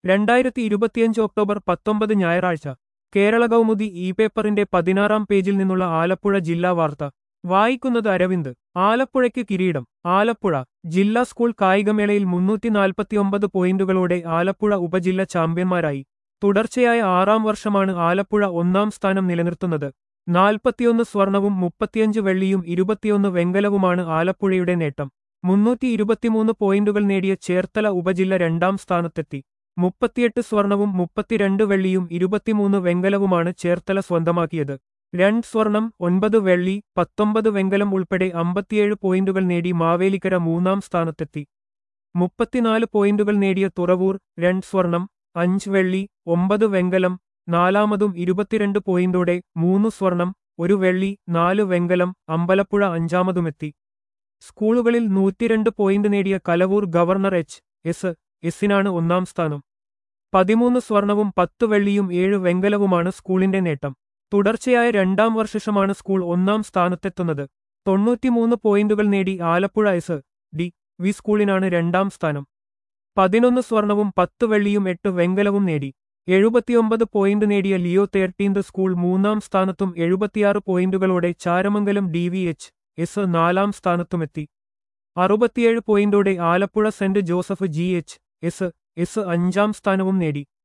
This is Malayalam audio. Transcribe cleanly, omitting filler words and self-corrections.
2025 ഒക്ടോബർ 19 ഞായറാഴ്ച കേരള കൗമുദി ഈ പേപ്പറിന്റെ 16-ാം പേജിൽ നിന്നുള്ള ആലപ്പുഴ ജില്ലാ വാർത്ത വായിക്കുന്നത് അരവിന്ദ്. ആലപ്പുഴയ്ക്ക് കിരീടം. ആലപ്പുഴ ജില്ലാ സ്കൂൾ കായികമേളയിൽ 349 പോയിന്റുകളോടെ ആലപ്പുഴ ഉപജില്ല ചാമ്പ്യന്മാരായി. തുടർച്ചയായ 6-ാം വർഷമാണ് ആലപ്പുഴ 1-ാം സ്ഥാനം നിലനിർത്തുന്നത്. 41 സ്വർണവും 35 വെള്ളിയും 21 വെങ്കലവുമാണ് ആലപ്പുഴയുടെ നേട്ടം. 323 പോയിന്റുകൾ നേടിയ ചേർത്തല ഉപജില്ല 2-ാം സ്ഥാനത്തെത്തി. 38 സ്വർണവും 32 വെള്ളിയും 23 വെങ്കലവുമാണ് ചേർത്തല സ്വന്തമാക്കിയത്. 2 സ്വർണം 9 വെള്ളി 19 വെങ്കലം ഉൾപ്പെടെ 57 പോയിന്റുകൾ നേടി മാവേലിക്കര 3-ാം സ്ഥാനത്തെത്തി. 34 പോയിന്റുകൾ നേടിയ തുറവൂർ 2 സ്വർണം 5 വെള്ളി 9 വെങ്കലം 4-മതും 22 പോയിന്റോടെ 3 സ്വർണം 1 വെള്ളി 4 വെങ്കലം അമ്പലപ്പുഴ 5-മതുമെത്തി. സ്കൂളുകളിൽ 102 പോയിന്റ് നേടിയ കലവൂർ ഗവർണർ എസിനാണ് 1-ാം സ്ഥാനം. 13 സ്വർണവും 10 വെള്ളിയും 7 വെങ്കലവുമാണ് സ്കൂളിന്റെ നേട്ടം. തുടർച്ചയായ 2-ാം വർഷമാണ് സ്കൂൾ 1-ാം സ്ഥാനത്തെത്തുന്നത്. 93 പോയിന്റുകൾ നേടി ആലപ്പുഴ വി സ്കൂളിനാണ് 2-ാം സ്ഥാനം. 11 സ്വർണവും 10 വെള്ളിയും 8 വെങ്കലവും നേടി. 79 പോയിന്റ് നേടിയ ലിയോ 13th സ്കൂൾ 3-ാം സ്ഥാനത്തും 76 പോയിന്റുകളോടെ ചാരമംഗലം DVH 4-ാം സ്ഥാനത്തുമെത്തി. 67 പോയിന്റോടെ ആലപ്പുഴ സെന്റ് ജോസഫ് GH 5-ാം സ്ഥാനവും നേടി.